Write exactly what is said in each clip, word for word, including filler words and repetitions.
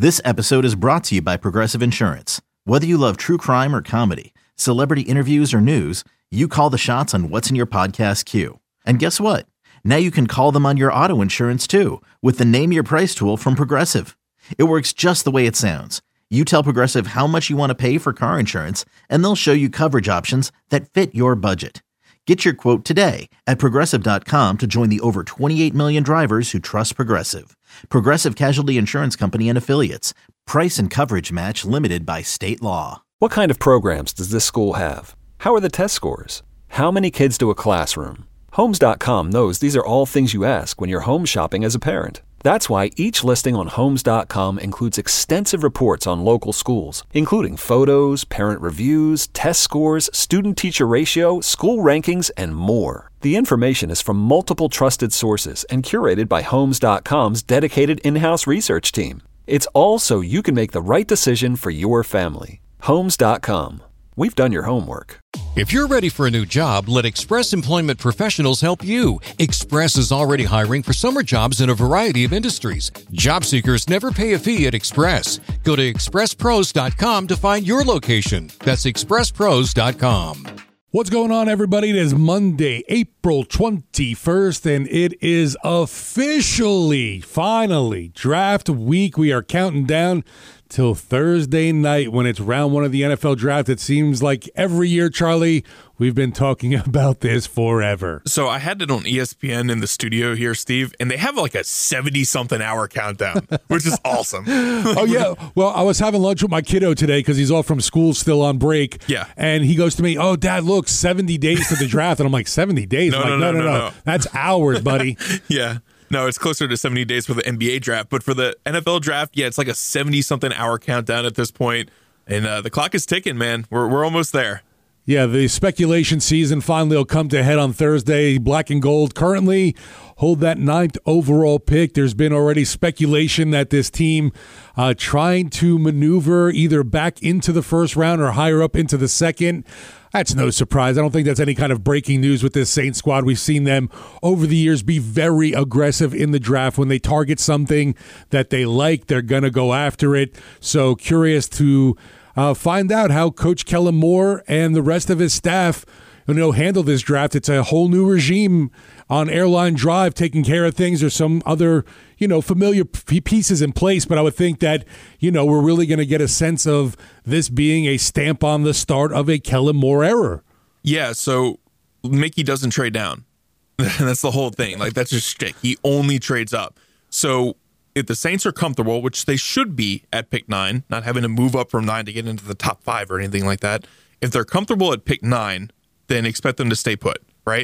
This episode is brought to you by Progressive Insurance. Whether you love true crime or comedy, celebrity interviews or news, you call the shots on what's in your podcast queue. And guess what? Now you can call them on your auto insurance too with the Name Your Price tool from Progressive. It works just the way it sounds. You tell Progressive how much you want to pay for car insurance, and they'll show you coverage options that fit your budget. Get your quote today at Progressive dot com to join the over twenty-eight million drivers who trust Progressive. Progressive Casualty Insurance Company and Affiliates. Price and coverage match limited by state law. What kind of programs does this school have? How are the test scores? How many kids do a classroom? Homes dot com knows these are all things you ask when you're home shopping as a parent. That's why each listing on Homes dot com includes extensive reports on local schools, including photos, parent reviews, test scores, student-teacher ratio, school rankings, and more. The information is from multiple trusted sources and curated by Homes dot com's dedicated in-house research team. It's all so you can make the right decision for your family. Homes dot com. We've done your homework. If you're ready for a new job, let Express Employment Professionals help you. Express is already hiring for summer jobs in a variety of industries. Job seekers never pay a fee at Express. Go to express pros dot com to find your location. That's express pros dot com. What's going on, everybody? It is Monday, April twenty-first, and it is officially, finally, draft week. We are counting down till Thursday night when it's round one of the N F L draft. It seems like every year, Charlie, we've been talking about this forever. So I had it on E S P N in the studio here, Steve, and they have like a seventy-something hour countdown, which is awesome. Oh, yeah. Well, I was having lunch with my kiddo today because he's off from school, still on break. Yeah. And he goes to me, oh, Dad, look, seventy days to the draft. And I'm like, seventy days? No, I'm like, no, no, no, no, no, no, no. That's hours, buddy. Yeah. No, it's closer to seventy days for the N B A draft, but for the N F L draft, yeah, it's like a seventy-something hour countdown at this point, and uh, the clock is ticking, man. We're we're almost there. Yeah, the speculation season finally will come to a head on Thursday. Black and Gold currently hold that ninth overall pick. There's been already speculation that this team uh, trying to maneuver either back into the first round or higher up into the second. That's no surprise. I don't think that's any kind of breaking news with this Saints squad. We've seen them over the years be very aggressive in the draft. When they target something that they like, they're going to go after it. So curious to uh, find out how Coach Kellen Moore and the rest of his staff you know, handle this draft. It's a whole new regime on Airline Drive taking care of things. There's some other, you know, familiar p- pieces in place, but I would think that, you know, we're really going to get a sense of this being a stamp on the start of a Kellen Moore era. Yeah, so Mickey doesn't trade down. That's the whole thing. Like, that's just shtick. He only trades up. So if the Saints are comfortable, which they should be at pick nine, not having to move up from nine to get into the top five or anything like that, if they're comfortable at pick nine, then expect them to stay put, right?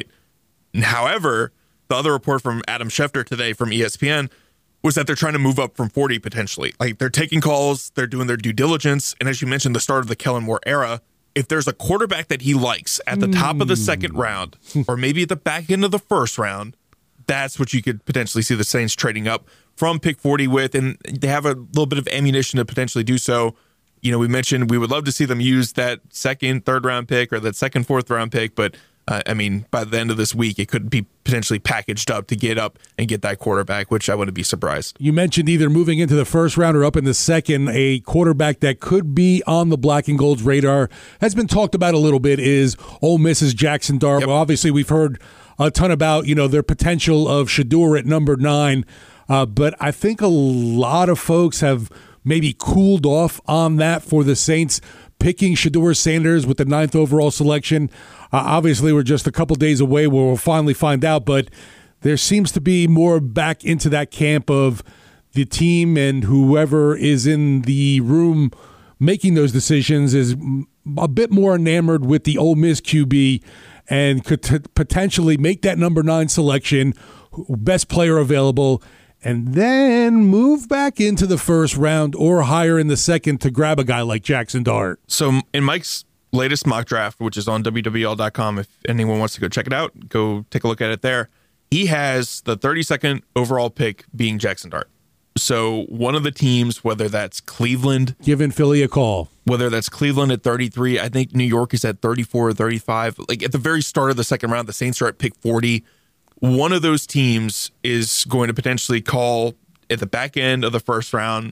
However, the other report from Adam Schefter today from E S P N was that they're trying to move up from forty potentially. Like, they're taking calls, they're doing their due diligence, and as you mentioned, the start of the Kellen Moore era, if there's a quarterback that he likes at the mm. top of the second round, or maybe at the back end of the first round, that's what you could potentially see the Saints trading up from pick forty with, and they have a little bit of ammunition to potentially do so. You know, we mentioned we would love to see them use that second, third round pick or that second, fourth round pick. But, uh, I mean, by the end of this week, it could be potentially packaged up to get up and get that quarterback, which I wouldn't be surprised. You mentioned either moving into the first round or up in the second. A quarterback that could be on the Black and Gold's radar has been talked about a little bit is Ole Miss's Jackson Dart. Yep. Well, obviously, we've heard a ton about, you know, their potential of Shedeur at number nine. Uh, but I think a lot of folks have maybe cooled off on that for the Saints, picking Shedeur Sanders with the ninth overall selection. Uh, obviously, we're just a couple days away where we'll finally find out, but there seems to be more back into that camp of the team and whoever is in the room making those decisions is a bit more enamored with the Ole Miss Q B and could t- potentially make that number nine selection, best player available, and then move back into the first round or higher in the second to grab a guy like Jackson Dart. So in Mike's latest mock draft, which is on W W L dot com, if anyone wants to go check it out, go take a look at it there. He has the thirty-second overall pick being Jackson Dart. So one of the teams, whether that's Cleveland, giving Philly a call, whether that's Cleveland at thirty-three, I think New York is at thirty-four or thirty-five. Like at the very start of the second round, the Saints are at pick forty. One of those teams is going to potentially call at the back end of the first round.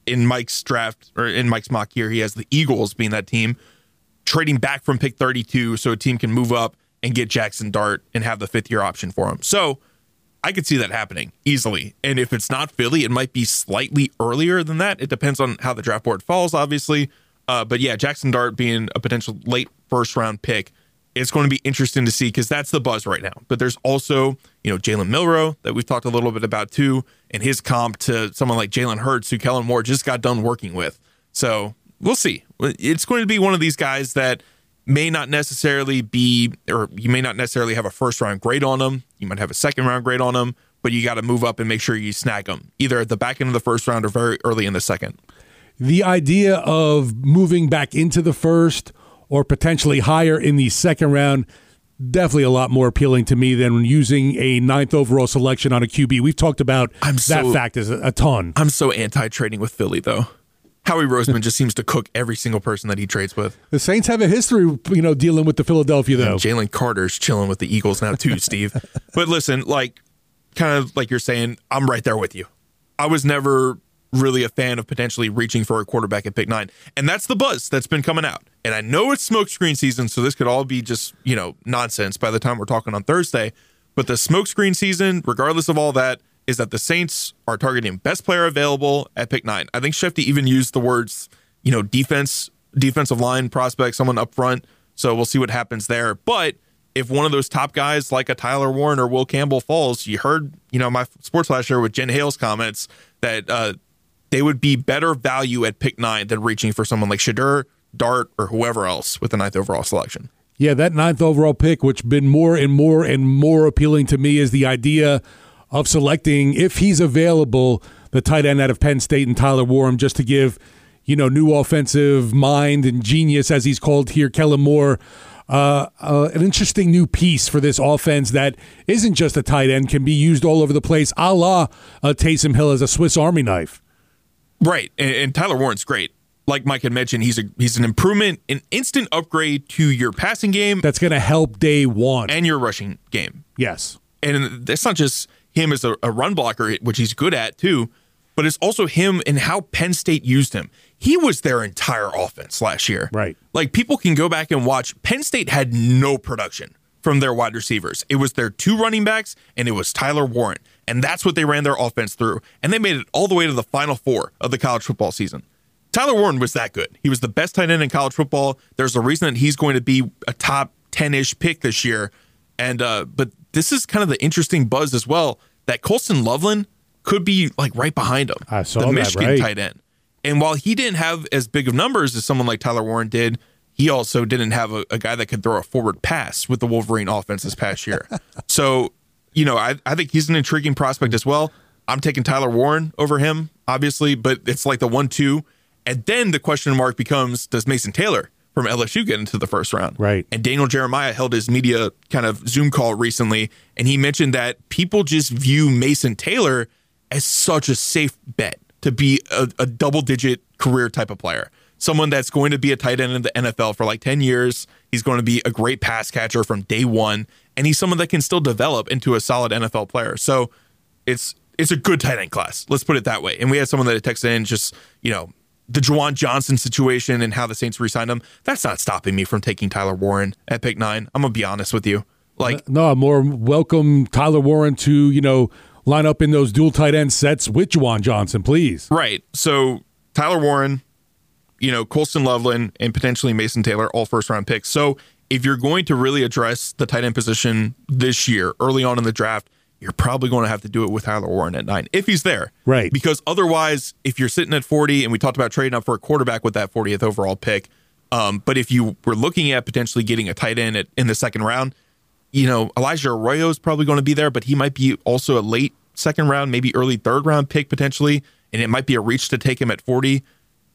in Mike's draft, or in Mike's mock here, he has the Eagles being that team, trading back from pick thirty-two so a team can move up and get Jackson Dart and have the fifth-year option for him. So I could see that happening easily. And if it's not Philly, it might be slightly earlier than that. It depends on how the draft board falls, obviously. Uh, but yeah, Jackson Dart being a potential late first-round pick, it's going to be interesting to see because that's the buzz right now. But there's also, you know, Jalen Milroe that we've talked a little bit about too, and his comp to someone like Jalen Hurts, who Kellen Moore just got done working with. So we'll see. It's going to be one of these guys that may not necessarily be, or you may not necessarily have a first-round grade on them. You might have a second-round grade on them, but you got to move up and make sure you snag them, either at the back end of the first round or very early in the second. The idea of moving back into the first or potentially higher in the second round, definitely a lot more appealing to me than using a ninth overall selection on a Q B. We've talked about I'm that so, fact as a, a ton. I'm so anti-trading with Philly, though. Howie Roseman just seems to cook every single person that he trades with. The Saints have a history, you know, dealing with the Philadelphia, though. Jalen Carter's chilling with the Eagles now, too, Steve. But listen, like, kind of like you're saying, I'm right there with you. I was never really a fan of potentially reaching for a quarterback at pick nine. And that's the buzz that's been coming out. And I know it's smokescreen season, so this could all be just, you know, nonsense by the time we're talking on Thursday. But the smokescreen season, regardless of all that, is that the Saints are targeting best player available at pick nine. I think Shefty even used the words, you know, defense, defensive line prospect, someone up front. So we'll see what happens there. But if one of those top guys like a Tyler Warren or Will Campbell falls, you heard, you know, my Sports Flash here with Jen Hale's comments that uh, they would be better value at pick nine than reaching for someone like Shedeur, Dart, or whoever else with the ninth overall selection. Yeah, that ninth overall pick, which been more and more and more appealing to me, is the idea of selecting, if he's available, the tight end out of Penn State and Tyler Warren, just to give, you know, new offensive mind and genius, as he's called here, Kellen Moore, uh, uh, an interesting new piece for this offense that isn't just a tight end, can be used all over the place, a la uh, Taysom Hill as a Swiss Army knife. Right, and, and Tyler Warren's great. Like Mike had mentioned, he's a he's an improvement, an instant upgrade to your passing game. That's going to help day one. And your rushing game. Yes. And that's not just him as a, a run blocker, which he's good at too, but it's also him and how Penn State used him. He was their entire offense last year. Right. Like, people can go back and watch. Penn State had no production from their wide receivers. It was their two running backs, and it was Tyler Warren. And that's what they ran their offense through. And they made it all the way to the Final Four of the college football season. Tyler Warren was that good. He was the best tight end in college football. There's a reason that he's going to be a top ten-ish pick this year. And uh, but this is kind of the interesting buzz as well, that Colston Loveland could be like right behind him. I saw the that, Michigan right. tight end. And while he didn't have as big of numbers as someone like Tyler Warren did, he also didn't have a, a guy that could throw a forward pass with the Wolverine offense this past year. So, you know, I, I think he's an intriguing prospect as well. I'm taking Tyler Warren over him, obviously, but it's like the one two. And then the question mark becomes, does Mason Taylor from L S U get into the first round? Right. And Daniel Jeremiah held his media kind of Zoom call recently, and he mentioned that people just view Mason Taylor as such a safe bet to be a, a double-digit career type of player. Someone that's going to be a tight end in the N F L for like ten years. He's going to be a great pass catcher from day one, and he's someone that can still develop into a solid N F L player. So it's it's a good tight end class. Let's put it that way. And we had someone that texted in just, you know, the Juwan Johnson situation and how the Saints re-signed him. That's not stopping me from taking Tyler Warren at pick nine. I'm going to be honest with you. Like, no, more welcome Tyler Warren to, you know, line up in those dual tight end sets with Juwan Johnson, please. Right. So Tyler Warren, you know, Colston Loveland, and potentially Mason Taylor, all first-round picks. So if you're going to really address the tight end position this year, early on in the draft, you're probably going to have to do it with Tyler Warren at nine, if he's there. Right. Because otherwise, if you're sitting at forty, and we talked about trading up for a quarterback with that fortieth overall pick, um, but if you were looking at potentially getting a tight end at, in the second round, you know, Elijah Arroyo is probably going to be there, but he might be also a late second round, maybe early third round pick potentially, and it might be a reach to take him at forty.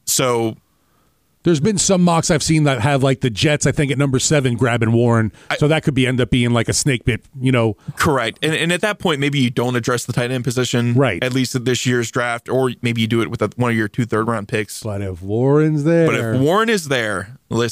So there's been some mocks I've seen that have like the Jets, I think at number seven, grabbing Warren. I, so that could be end up being like a snake bit, you know. Correct. And, and at that point, maybe you don't address the tight end position, right? At least at this year's draft, or maybe you do it with a, one of your two third round picks. But if Warren's there, but if Warren is there, listen,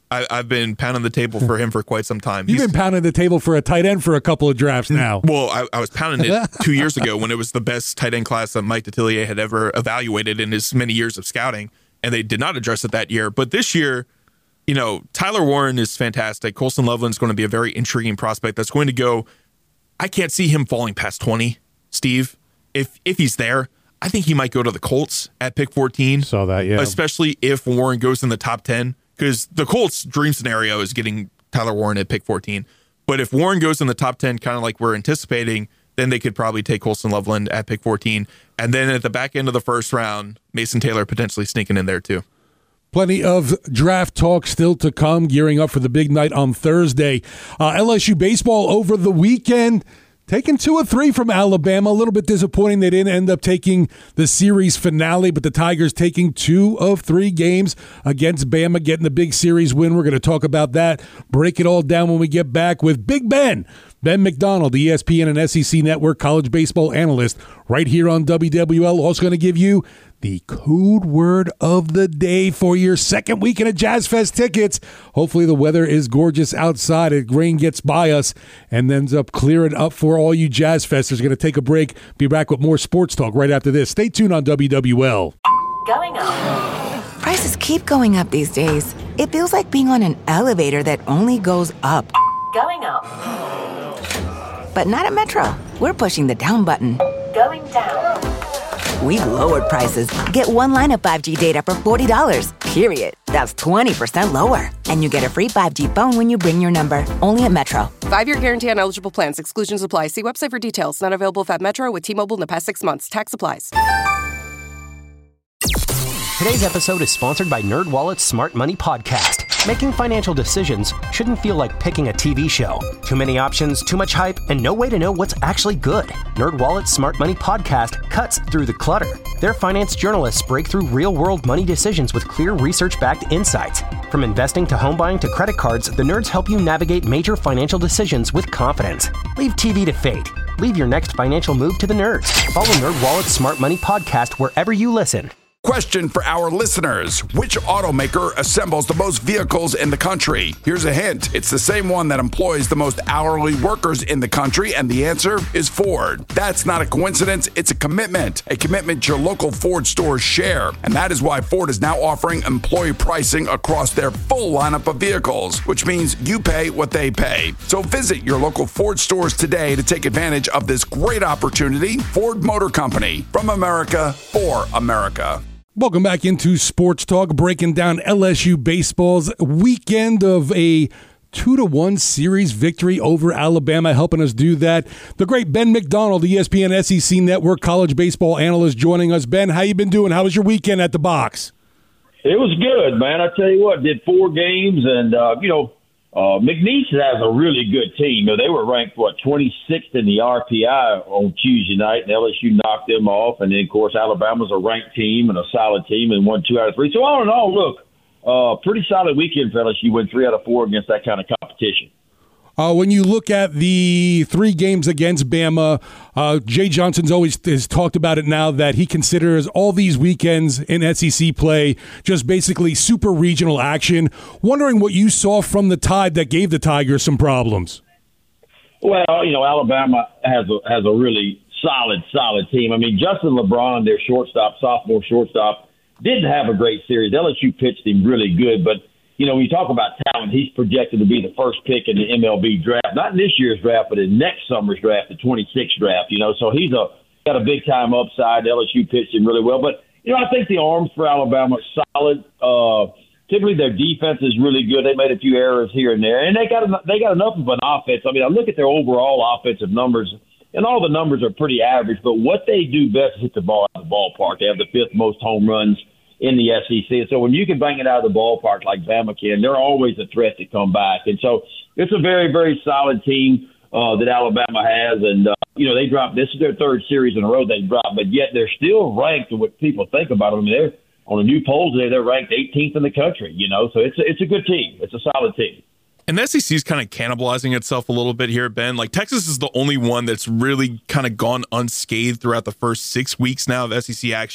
I, I've been pounding the table for him for quite some time. You've He's, been pounding the table for a tight end for a couple of drafts now. Well, I, I was pounding it two years ago when it was the best tight end class that Mike Detillier had ever evaluated in his many years of scouting, and they did not address it that year. But this year, you know, Tyler Warren is fantastic. Colston Loveland is going to be a very intriguing prospect that's going to go. I can't see him falling past twenty, Steve. If if he's there, I think he might go to the Colts at pick fourteen. Saw that, yeah. Especially if Warren goes in the top ten. Because the Colts' dream scenario is getting Tyler Warren at pick fourteen. But if Warren goes in the top ten, kind of like we're anticipating, then they could probably take Colston Loveland at pick fourteen. And then at the back end of the first round, Mason Taylor potentially sneaking in there too. Plenty of draft talk still to come, gearing up for the big night on Thursday. Uh, L S U baseball over the weekend. Taking two or three from Alabama. A little bit disappointing they didn't end up taking the series finale, but the Tigers taking two of three games against Bama, getting the big series win. We're going to talk about that, break it all down when we get back with Big Ben. Ben McDonald, E S P N and S E C Network college baseball analyst, right here on W W L. Also going to give you the code word of the day for your second weekend of Jazz Fest tickets. Hopefully the weather is gorgeous outside. It rain gets by us and ends up clearing up for all you Jazz Festers. Going to take a break. Be back with more sports talk right after this. Stay tuned on W W L. Going up. Prices keep going up these days. It feels like being on an elevator that only goes up. Going up. But not at Metro. We're pushing the down button. Going down. We've lowered prices. Get one line of five G data for forty dollars, period. That's twenty percent lower. And you get a free five G phone when you bring your number. Only at Metro. Five-year guarantee on eligible plans. Exclusions apply. See website for details. Not available if at Metro with T-Mobile in the past six months. Tax applies. Today's episode is sponsored by NerdWallet's Smart Money Podcast. Making financial decisions shouldn't feel like picking a T V show. Too many options, too much hype, and no way to know what's actually good. NerdWallet's Smart Money Podcast cuts through the clutter. Their finance journalists break through real-world money decisions with clear research-backed insights. From investing to home buying to credit cards, the nerds help you navigate major financial decisions with confidence. Leave T V to fate. Leave your next financial move to the nerds. Follow NerdWallet's Smart Money Podcast wherever you listen. Question for our listeners. Which automaker assembles the most vehicles in the country? Here's a hint. It's the same one that employs the most hourly workers in the country, and the answer is Ford. That's not a coincidence. It's a commitment. A commitment your local Ford stores share. And that is why Ford is now offering employee pricing across their full lineup of vehicles, which means you pay what they pay. So visit your local Ford stores today to take advantage of this great opportunity. Ford Motor Company. From America, for America. Welcome back into Sports Talk, breaking down L S U baseball's weekend of a two to one series victory over Alabama. Helping us do that, the great Ben McDonald, E S P N S E C Network college baseball analyst, joining us. Ben, how you been doing? How was your weekend at the box? It was good, man. I tell you what, did four games, and uh, you know, uh, McNeese has a really good team. You know, they were ranked what twenty-sixth in the R P I on Tuesday night, and L S U knocked them off. And then, of course, Alabama's a ranked team and a solid team, and won two out of three. So all in all, look, uh, pretty solid weekend for L S U. Win three out of four against that kind of competition. Uh, when you look at the three games against Bama, uh, Jay Johnson's always has talked about it now that he considers all these weekends in S E C play just basically super regional action. Wondering what you saw from the Tide that gave the Tigers some problems. Well, you know, Alabama has a, has a really solid, solid team. I mean, Justin LeBron, their shortstop, sophomore shortstop, didn't have a great series. L S U pitched him really good, but you know, when you talk about talent, he's projected to be the first pick in the M L B draft, not in this year's draft, but in next summer's draft, the twenty-sixth draft, you know. So he's a got a big-time upside. L S U pitched him really well. But, you know, I think the arms for Alabama are solid. Uh, typically their defense is really good. They made a few errors here and there. And they got, they got enough of an offense. I mean, I look at their overall offensive numbers, and all the numbers are pretty average. But what they do best is hit the ball out of the ballpark. They have the fifth most home runs in the S E C. And so when you can bang it out of the ballpark like Bama can, they're always a threat to come back. And so it's a very, very solid team uh, that Alabama has. And, uh, you know, they dropped – this is their third series in a row they dropped, but yet they're still ranked to what people think about them. I mean, they're on a new poll today, they're ranked eighteenth in the country, you know. So it's a, it's a good team. It's a solid team. And the S E C is kind of cannibalizing itself a little bit here, Ben. Like, Texas is the only one that's really kind of gone unscathed throughout the first six weeks now of S E C action.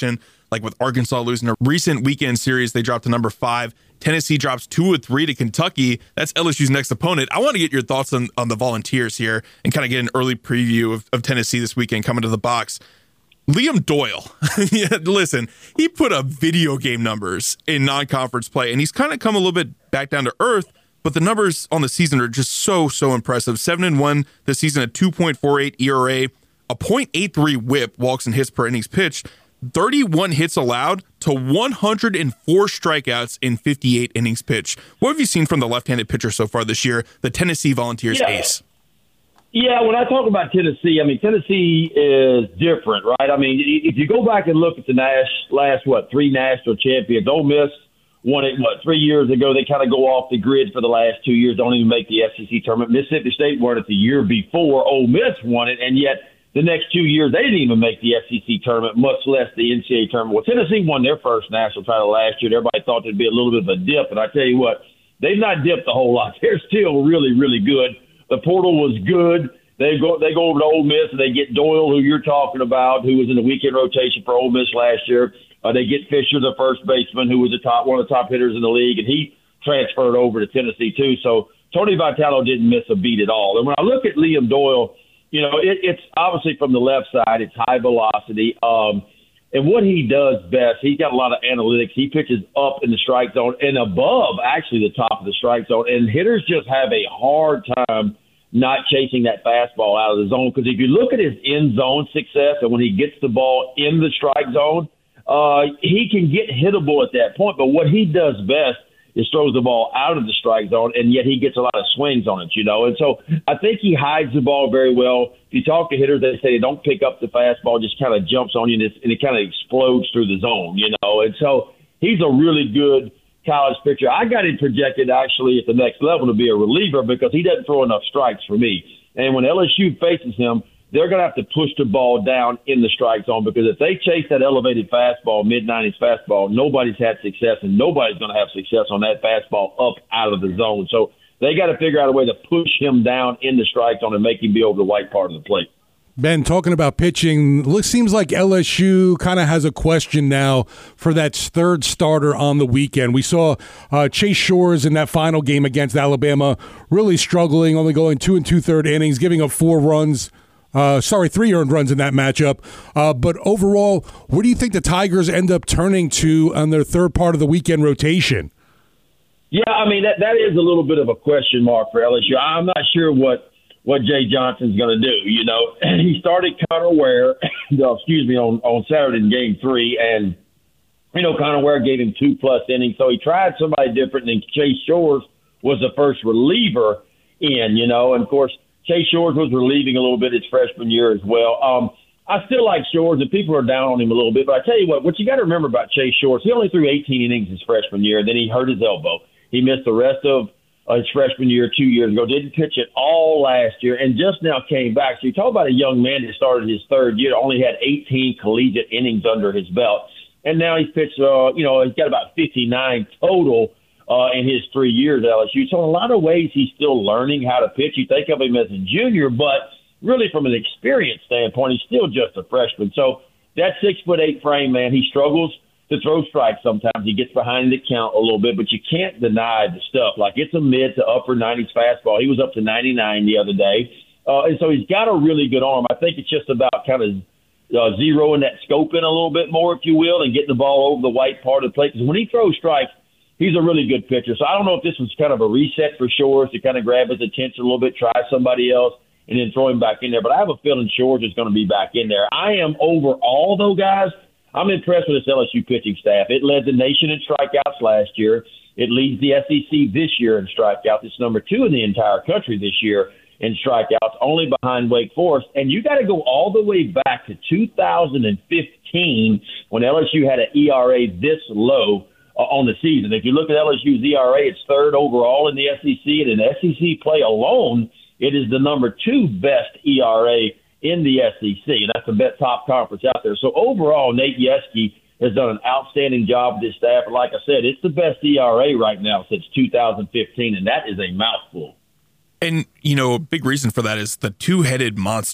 like with Arkansas losing a recent weekend series, they dropped to number five. Tennessee drops two or three to Kentucky. That's L S U's next opponent. I want to get your thoughts on, on the Volunteers here and kind of get an early preview of, of Tennessee this weekend coming to the box. Liam Doyle, yeah, listen, he put up video game numbers in non-conference play, and he's kind of come a little bit back down to earth, but the numbers on the season are just so, so impressive. seven and one this season, a two point four eight E R A, a point eight three whip, walks and hits per innings pitched, thirty-one hits allowed to one hundred four strikeouts in fifty-eight innings pitched. What have you seen from the left-handed pitcher so far this year, the Tennessee Volunteers yeah. ace? Yeah, when I talk about Tennessee, I mean, Tennessee is different, right? I mean, if you go back and look at the Nash, last, what, three national champions, Ole Miss won it, what, three years ago. They kind of go off the grid for the last two years, don't even make the S E C tournament. Mississippi State won it the year before Ole Miss won it, and yet the next two years they didn't even make the S E C tournament, much less the N C double A tournament. Well, Tennessee won their first national title last year. Everybody thought there'd be a little bit of a dip, and I tell you what, they've not dipped a whole lot. They're still really, really good. The portal was good. They go they go over to Ole Miss, and they get Doyle, who you're talking about, who was in the weekend rotation for Ole Miss last year. Uh, they get Fisher, the first baseman, who was the top one of the top hitters in the league, and he transferred over to Tennessee too. So Tony Vitello didn't miss a beat at all. And when I look at Liam Doyle, you know, it, it's obviously from the left side. It's high velocity. Um, and what he does best, he's got a lot of analytics. He pitches up in the strike zone and above, actually, the top of the strike zone. And hitters just have a hard time not chasing that fastball out of the zone. Because if you look at his end zone success and when he gets the ball in the strike zone, uh, he can get hittable at that point. But what he does best is throws the ball out of the strike zone, and yet he gets a lot of swings on it, you know. And so I think he hides the ball very well. If you talk to hitters, they say they don't pick up the fastball, just kind of jumps on you, and, and it kind of explodes through the zone, you know. And so he's a really good college pitcher. I got him projected actually at the next level to be a reliever because he doesn't throw enough strikes for me. And when L S U faces him, they're going to have to push the ball down in the strike zone because if they chase that elevated fastball, mid-nineties fastball, nobody's had success, and nobody's going to have success on that fastball up out of the zone. So they got to figure out a way to push him down in the strike zone and make him be over the white part of the plate. Ben, talking about pitching, it seems like L S U kind of has a question now for that third starter on the weekend. We saw uh, Chase Shores in that final game against Alabama really struggling, only going two and two-third innings, giving up four runs. Uh, sorry, three earned runs in that matchup. Uh, but overall, where do you think the Tigers end up turning to on their third part of the weekend rotation? Yeah, I mean, that that is a little bit of a question mark for L S U. I'm not sure what, what Jay Johnson's going to do. You know, he started Connor Ware, excuse me, on, on Saturday in game three, and, you know, Connor Ware gave him two-plus innings. So he tried somebody different than Chase Shores was the first reliever in, you know, and, of course, Chase Shores was relieving a little bit his freshman year as well. Um, I still like Shores, and people are down on him a little bit. But I tell you what, what you got to remember about Chase Shores, he only threw eighteen innings his freshman year, and then he hurt his elbow. He missed the rest of uh, his freshman year two years ago, didn't pitch it all last year, and just now came back. So you talk about a young man that started his third year, only had eighteen collegiate innings under his belt. And now he's pitched, uh, you know, he's got about fifty-nine total Uh, in his three years at L S U. So in a lot of ways, he's still learning how to pitch. You think of him as a junior, but really from an experience standpoint, he's still just a freshman. So that six foot eight frame, man, he struggles to throw strikes sometimes. He gets behind the count a little bit, but you can't deny the stuff. Like it's a mid to upper nineties fastball. He was up to ninety-nine the other day. Uh, and so he's got a really good arm. I think it's just about kind of uh, zeroing that scope in a little bit more, if you will, and getting the ball over the white part of the plate. Because when he throws strikes, he's a really good pitcher. So I don't know if this was kind of a reset for Shores to kind of grab his attention a little bit, try somebody else, and then throw him back in there. But I have a feeling Shores is going to be back in there. I am overall, though, guys, I'm impressed with this L S U pitching staff. It led the nation in strikeouts last year. It leads the S E C this year in strikeouts. It's number two in the entire country this year in strikeouts, only behind Wake Forest. And you got to go all the way back to two thousand fifteen when L S U had an E R A this low on the season. If you look at L S U's E R A, it's third overall in the S E C, and in S E C play alone, it is the number two best E R A in the S E C, and that's the best top conference out there. So overall, Nate Yeskie has done an outstanding job with this staff. And like I said, it's the best E R A right now since two thousand fifteen, and that is a mouthful. And, you know, a big reason for that is the two-headed monster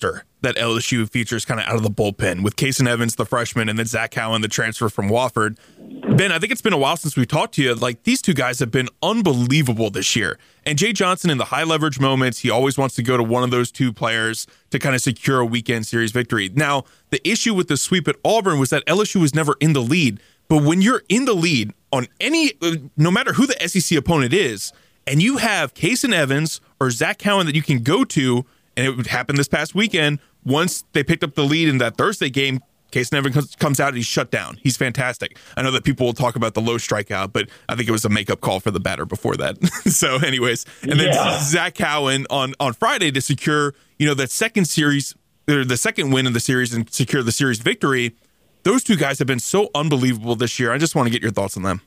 that L S U features kind of out of the bullpen with Kason Evans, the freshman, and then Zach Cowan, the transfer from Wofford. Ben, I think it's been a while since we talked to you. Like, these two guys have been unbelievable this year. And Jay Johnson, in the high leverage moments, he always wants to go to one of those two players to kind of secure a weekend series victory. Now, the issue with the sweep at Auburn was that L S U was never in the lead. But when you're in the lead on any, no matter who the S E C opponent is, and you have Kason Evans or Zach Cowan that you can go to, and it would happen this past weekend, once they picked up the lead in that Thursday game, Kason Evans comes out and he's shut down. He's fantastic. I know that people will talk about the low strikeout, but I think it was a makeup call for the batter before that. So anyways, and then yeah. Zach Cowan on, on Friday to secure, you know, that second series, or the second win of the series and secure the series victory. Those two guys have been so unbelievable this year. I just want to get your thoughts on them.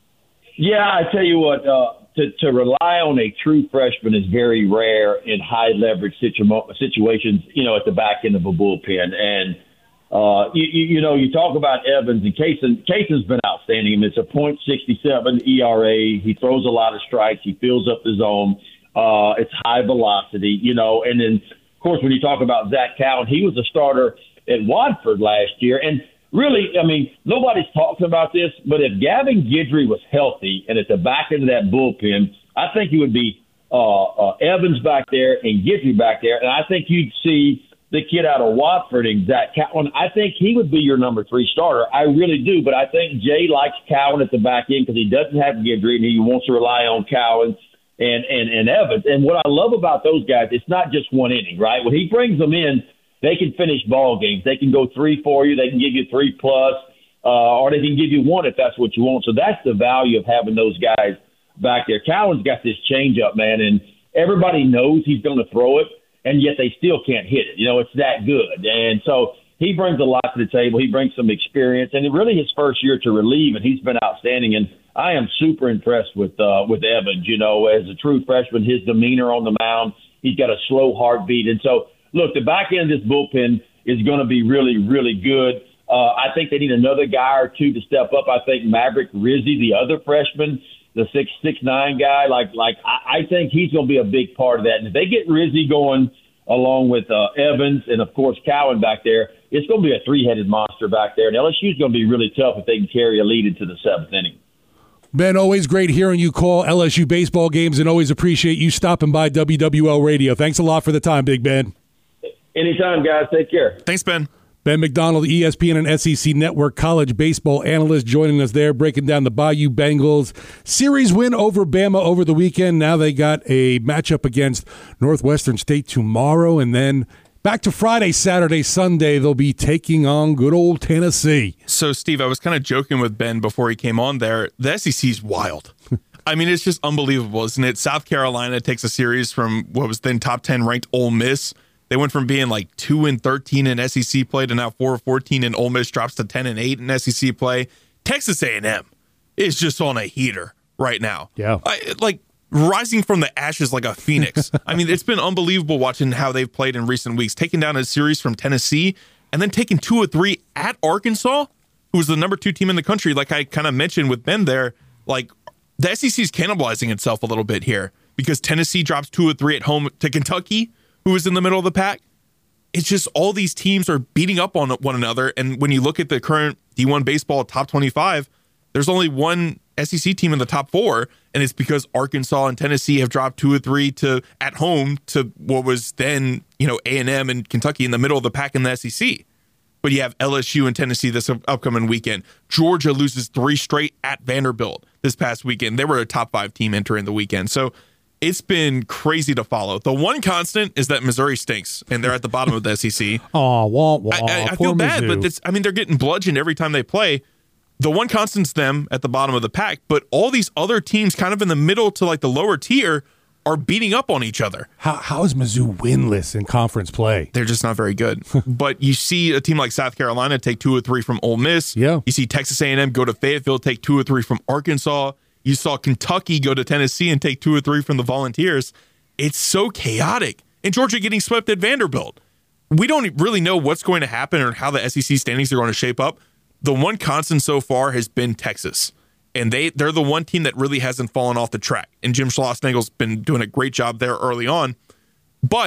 Yeah, I tell you what, uh, to, to rely on a true freshman is very rare in high leverage situ- situations, you know, at the back end of a bullpen. And, uh, you, you, you know, you talk about Evans and Kason. Kason's been outstanding. I mean, it's a point six seven E R A. He throws a lot of strikes. He fills up the zone. Uh, it's high velocity, you know. And then, of course, when you talk about Zach Cowan, he was a starter at Watford last year. And really, I mean, nobody's talking about this, but if Gavin Guidry was healthy and at the back end of that bullpen, I think it would be uh, uh, Evans back there and Guidry back there. And I think you'd see the kid out of Watford and Zach Cowan. I think he would be your number three starter. I really do. But I think Jay likes Cowan at the back end because he doesn't have Guidry and he wants to rely on Cowan and, and, and Evans. And what I love about those guys, it's not just one inning, right? When he brings them in, they can finish ball games. They can go three for you. They can give you three plus, uh, or they can give you one if that's what you want. So that's the value of having those guys back there. Cowan's got this changeup, man, and everybody knows he's going to throw it, and yet they still can't hit it. You know, it's that good. And so he brings a lot to the table. He brings some experience, and it really his first year to relieve, and he's been outstanding. And I am super impressed with uh, with Evans. You know, as a true freshman, his demeanor on the mound, he's got a slow heartbeat, and so. Look, the back end of this bullpen is going to be really, really good. Uh, I think they need another guy or two to step up. I think Maverick Rizzi, the other freshman, the six six nine guy, like like I, I think he's going to be a big part of that. And if they get Rizzi going along with uh, Evans and, of course, Cowan back there, it's going to be a three-headed monster back there. And L S U is going to be really tough if they can carry a lead into the seventh inning. Ben, always great hearing you call L S U baseball games and always appreciate you stopping by W W L Radio. Thanks a lot for the time, Big Ben. Anytime, guys. Take care. Thanks, Ben. Ben McDonald, E S P N and S E C Network college baseball analyst, joining us there, breaking down the Bayou Bengals series win over Bama over the weekend. Now they got a matchup against Northwestern State tomorrow, and then back to Friday, Saturday, Sunday, they'll be taking on good old Tennessee. So, Steve, I was kind of joking with Ben before he came on there. The S E C's wild. I mean, it's just unbelievable, isn't it? South Carolina takes a series from what was then top ten ranked Ole Miss. They went from being like two and thirteen in S E C play to now four and fourteen, and Ole Miss drops to ten and eight in S E C play. Texas A and M is just on a heater right now. Yeah, I, like rising from the ashes like a phoenix. I mean, it's been unbelievable watching how they've played in recent weeks, taking down a series from Tennessee and then taking two or three at Arkansas, who was the number two team in the country. Like I kind of mentioned with Ben there, like the S E C is cannibalizing itself a little bit here because Tennessee drops two or three at home to Kentucky, who is in the middle of the pack. It's just all these teams are beating up on one another. And when you look at the current D one baseball top twenty-five, there's only one S E C team in the top four. And it's because Arkansas and Tennessee have dropped two or three to at home to what was then, you know, A and M and Kentucky in the middle of the pack in the S E C. But you have L S U and Tennessee this upcoming weekend. Georgia loses three straight at Vanderbilt this past weekend. They were a top five team entering the weekend. So it's been crazy to follow. The one constant is that Missouri stinks, and they're at the bottom of the S E C. Oh, wah, wah, I, I, I feel bad, Mizzou. But it's, I mean, they're getting bludgeoned every time they play. The one constant's them at the bottom of the pack, but all these other teams kind of in the middle to like the lower tier are beating up on each other. How How is Mizzou winless in conference play? They're just not very good. But you see a team like South Carolina take two or three from Ole Miss. Yeah. You see Texas A and M go to Fayetteville, take two or three from Arkansas. You saw Kentucky go to Tennessee and take two or three from the Volunteers. It's so chaotic. And Georgia getting swept at Vanderbilt. We don't really know what's going to happen or how the S E C standings are going to shape up. The one constant so far has been Texas. And they, they're the one team that really hasn't fallen off the track. And Jim Schlossnagle's been doing a great job there early on. But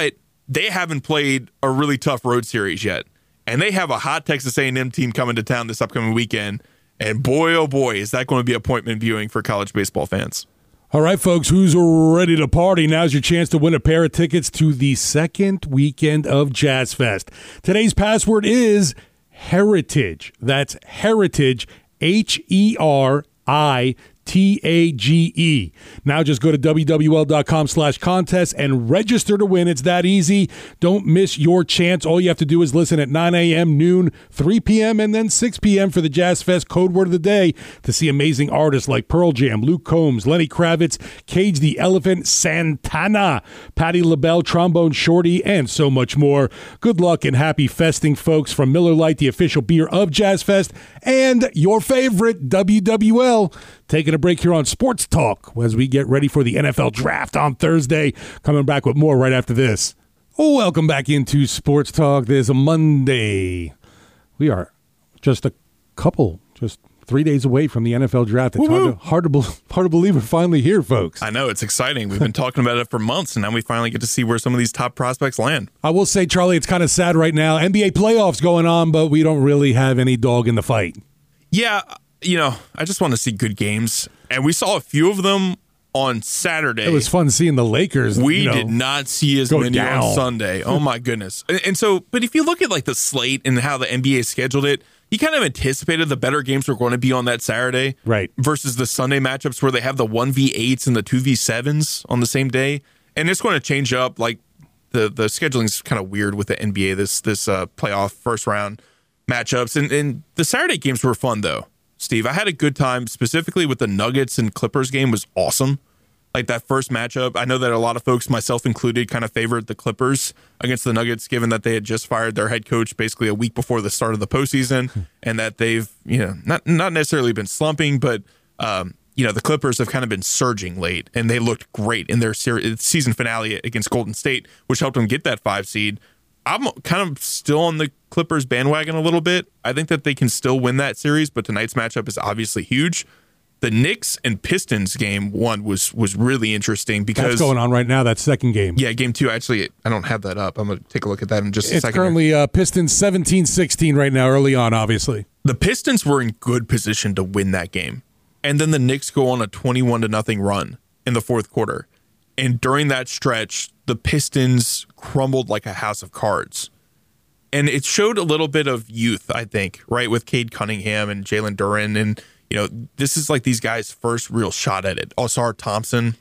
they haven't played a really tough road series yet. And they have a hot Texas A and M team coming to town this upcoming weekend. And boy, oh boy, is that going to be appointment viewing for college baseball fans. All right, folks, who's ready to party? Now's your chance to win a pair of tickets to the second weekend of Jazz Fest. Today's password is Heritage. That's Heritage, H E R I T A G E. Now just go to W W L dot com slash contest and register to win. It's that easy. Don't miss your chance. All you have to do is listen at nine a.m., noon, three p.m., and then six p.m. for the Jazz Fest Code Word of the Day to see amazing artists like Pearl Jam, Luke Combs, Lenny Kravitz, Cage the Elephant, Santana, Patti LaBelle, Trombone Shorty, and so much more. Good luck and happy festing, folks, from Miller Lite, the official beer of Jazz Fest, and your favorite, W W L. Taking a break here on Sports Talk as we get ready for the N F L Draft on Thursday. Coming back with more right after this. Welcome back into Sports Talk. There's a Monday. We are just a couple, just three days away from the N F L Draft. It's hard to, hard, to be, hard to believe we're finally here, folks. I know. It's exciting. We've been talking about it for months, and now we finally get to see where some of these top prospects land. I will say, Charlie, it's kind of sad right now. N B A playoffs going on, but we don't really have any dog in the fight. Yeah. You know, I just want to see good games. And we saw a few of them on Saturday. It was fun seeing the Lakers. We you know, did not see as many down. on Sunday. Oh, my goodness. And, and so, but if you look at like the slate and how the N B A scheduled it, you kind of anticipated the better games were going to be on that Saturday. Right. Versus the Sunday matchups where they have the one v eights and the two v sevens on the same day. And it's going to change up. Like the, the scheduling's kind of weird with the N B A, this this uh, playoff first round matchups. And, and the Saturday games were fun, though. Steve, I had a good time, specifically with the Nuggets and Clippers game was awesome. Like that first matchup, I know that a lot of folks, myself included, kind of favored the Clippers against the Nuggets, given that they had just fired their head coach basically a week before the start of the postseason, and that they've, you know, not not necessarily been slumping, but um, you know, the Clippers have kind of been surging late, and they looked great in their series, season finale against Golden State, which helped them get that five seed. I'm kind of still on the Clippers bandwagon a little bit. I think that they can still win that series, but tonight's matchup is obviously huge. The Knicks and Pistons game one was was really interesting because that's going on right now. That second game, yeah, game two. Actually, I don't have that up. I'm going to take a look at that in just a it's second. It's currently uh, Pistons seventeen sixteen right now. Early on, obviously, the Pistons were in good position to win that game, and then the Knicks go on a twenty-one to nothing run in the fourth quarter, and during that stretch, the Pistons crumbled like a house of cards. And it showed a little bit of youth, I think, right, with Cade Cunningham and Jalen Duren. And, you know, this is like these guys' first real shot at it. Osar Thompson.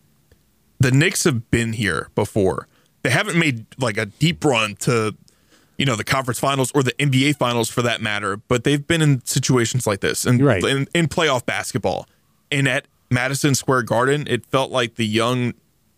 The Knicks have been here before. They haven't made like a deep run to, you know, the conference finals or the N B A finals for that matter, but they've been in situations like this and right. in, in playoff basketball. And at Madison Square Garden, it felt like the young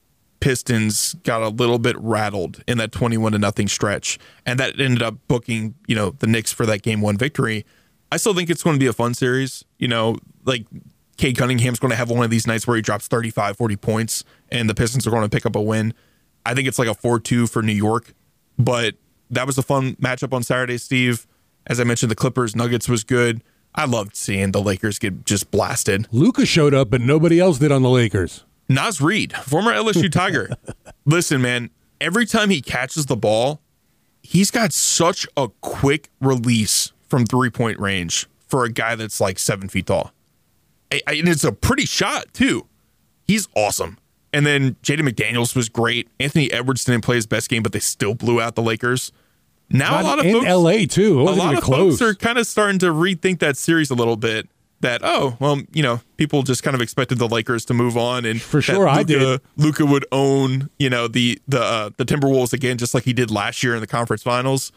Pistons got a little bit rattled in that twenty-one to nothing stretch, and that ended up booking, you know, the Knicks for that game one victory. I still think it's going to be a fun series. You know, like Cade Cunningham's going to have one of these nights where he drops thirty-five, forty points, and the Pistons are going to pick up a win. I think it's like a four two for New York, but that was a fun matchup on Saturday, Steve. As I mentioned, the Clippers Nuggets was good. I loved seeing the Lakers get just blasted. Luka showed up, but nobody else did on the Lakers. Naz Reid, former L S U Tiger. Listen, man, every time he catches the ball, he's got such a quick release from three-point range for a guy that's like seven feet tall. And it's a pretty shot, too. He's awesome. And then Jaden McDaniels was great. Anthony Edwards didn't play his best game, but they still blew out the Lakers. Now Not a lot of in folks, L A, too. It a wasn't lot even of close. folks are kind of starting to rethink that series a little bit. That, oh, well, you know, people just kind of expected the Lakers to move on. And for sure, Luka, I did. Luka would own, you know, the the uh, the Timberwolves again, just like he did last year in the conference finals.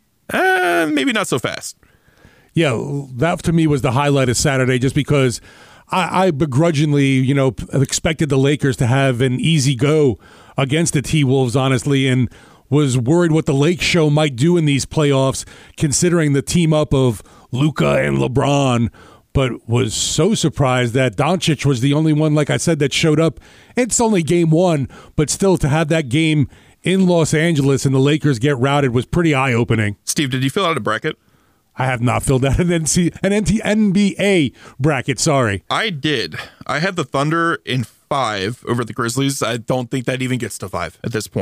Uh, maybe not so fast. Yeah, that to me was the highlight of Saturday, just because I, I begrudgingly, you know, expected the Lakers to have an easy go against the T-Wolves, honestly, and was worried what the Lake Show might do in these playoffs, considering the team up of Luka and LeBron. But was so surprised that Doncic was the only one, like I said, that showed up. It's only game one, but still to have that game in Los Angeles and the Lakers get routed was pretty eye-opening. Steve, did you fill out a bracket? I have not filled out an N C, an N B A bracket, sorry. I did. I had the Thunder in five over the Grizzlies. I don't think that even gets to five at this point.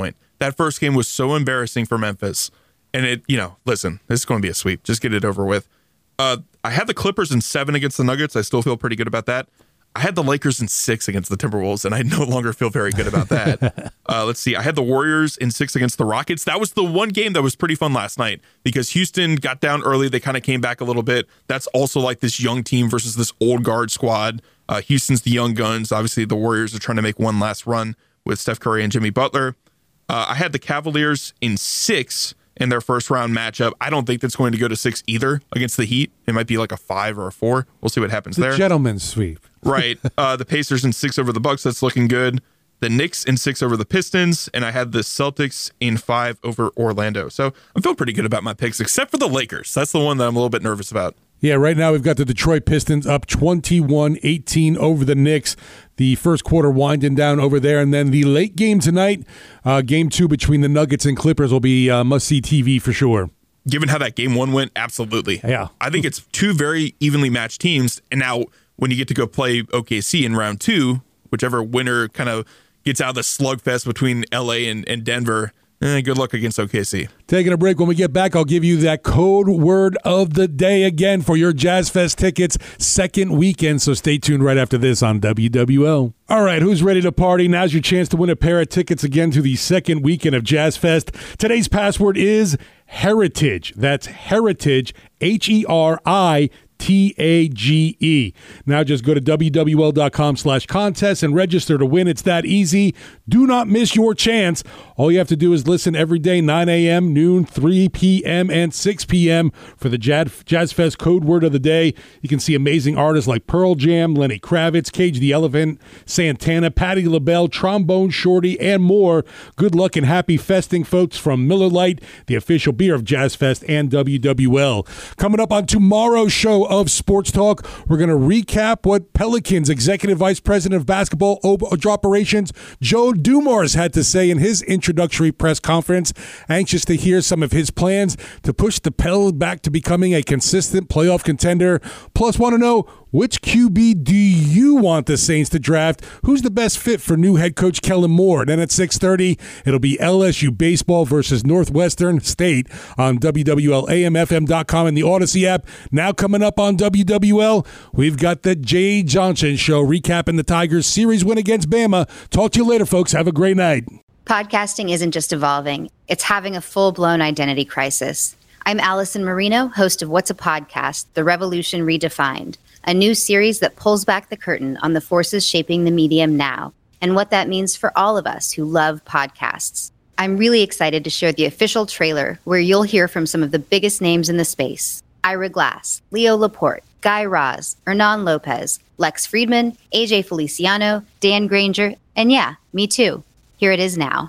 That first game was so embarrassing for Memphis. And it, you know, listen, this is going to be a sweep. Just get it over with. Uh, I had the Clippers in seven against the Nuggets. I still feel pretty good about that. I had the Lakers in six against the Timberwolves, and I no longer feel very good about that. uh, let's see. I had the Warriors in six against the Rockets. That was the one game that was pretty fun last night because Houston got down early. They kind of came back a little bit. That's also like this young team versus this old guard squad. Uh, Houston's the young guns. Obviously, the Warriors are trying to make one last run with Steph Curry and Jimmy Butler. Uh, I had the Cavaliers in six in their first round matchup. I don't think that's going to go to six either against the Heat. It might be like a five or a four. We'll see what happens the there. Gentleman's sweep. Right. Uh, the Pacers in six over the Bucks. That's looking good. The Knicks in six over the Pistons. And I had the Celtics in five over Orlando. So I'm feeling pretty good about my picks, except for the Lakers. That's the one that I'm a little bit nervous about. Yeah, right now we've got the Detroit Pistons up twenty-one eighteen over the Knicks. The first quarter winding down over there. And then the late game tonight, uh, game two between the Nuggets and Clippers will be uh, must-see T V for sure. Given how that game one went, absolutely. Yeah. I think it's two very evenly matched teams. And now when you get to go play O K C in round two, whichever winner kind of gets out of the slugfest between L A and, and Denver, Eh, good luck against O K C. Taking a break. When we get back, I'll give you that code word of the day again for your Jazz Fest tickets second weekend. So stay tuned right after this on W W L. All right, who's ready to party? Now's your chance to win a pair of tickets again to the second weekend of Jazz Fest. Today's password is Heritage. That's Heritage, H E R I T A G E. Now just go to W W L dot com slash contest and register to win. It's that easy. Do not miss your chance. All you have to do is listen every day, nine a.m., noon, three p.m., and six p.m. for the Jazz, Jazz Fest code word of the day. You can see amazing artists like Pearl Jam, Lenny Kravitz, Cage the Elephant, Santana, Patti LaBelle, Trombone Shorty, and more. Good luck and happy festing, folks, from Miller Lite, the official beer of Jazz Fest and W W L. Coming up on tomorrow's show of Sports Talk, we're going to recap what Pelicans Executive Vice President of Basketball Operations Joe Dumars had to say in his introductory press conference. Anxious to hear some of his plans to push the Pel back to becoming a consistent playoff contender. Plus, want to know, which Q B do you want the Saints to draft? Who's the best fit for new head coach Kellen Moore? Then at six thirty, it'll be L S U baseball versus Northwestern State on W W L A M F M dot com and the Odyssey app. Now coming up on W W L, we've got the Jay Johnson Show recapping the Tigers' series win against Bama. Talk to you later, folks. Have a great night. Podcasting isn't just evolving. It's having a full-blown identity crisis. I'm Allison Marino, host of What's a Podcast? The Revolution Redefined, a new series that pulls back the curtain on the forces shaping the medium now and what that means for all of us who love podcasts. I'm really excited to share the official trailer where you'll hear from some of the biggest names in the space. Ira Glass, Leo Laporte, Guy Raz, Hernan Lopez, Lex Friedman, A J Feliciano, Dan Granger, and yeah, me too. Here it is now.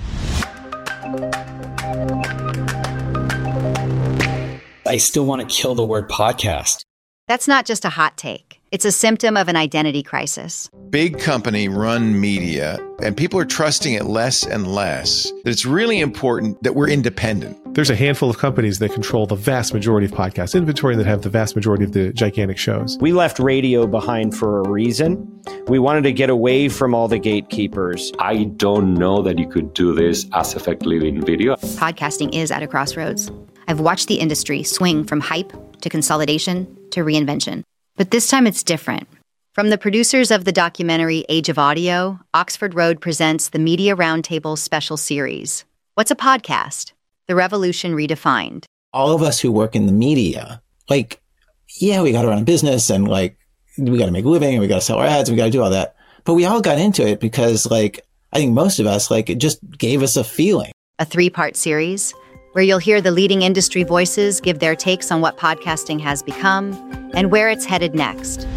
I still want to kill the word podcast. That's not just a hot take. It's a symptom of an identity crisis. Big company run media, and people are trusting it less and less. That it's really important that we're independent. There's a handful of companies that control the vast majority of podcast inventory that have the vast majority of the gigantic shows. We left radio behind for a reason. We wanted to get away from all the gatekeepers. I don't know that you could do this as effectively in video. Podcasting is at a crossroads. I've watched the industry swing from hype to consolidation to reinvention. But this time it's different. From the producers of the documentary Age of Audio, Oxford Road presents the Media Roundtable special series. What's a podcast? The Revolution Redefined. All of us who work in the media, like, yeah, we got to run a business and like, we got to make a living and we got to sell our ads and we got to do all that. But we all got into it because like, I think most of us, like, it just gave us a feeling. A three-part series where you'll hear the leading industry voices give their takes on what podcasting has become and where it's headed next.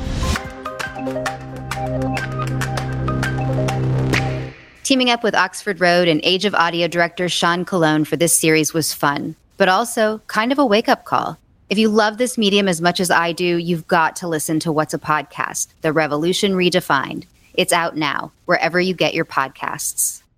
Teaming up with Oxford Road and Age of Audio director Sean Colon for this series was fun, but also kind of a wake-up call. If you love this medium as much as I do, you've got to listen to What's a Podcast? The Revolution Redefined. It's out now, wherever you get your podcasts.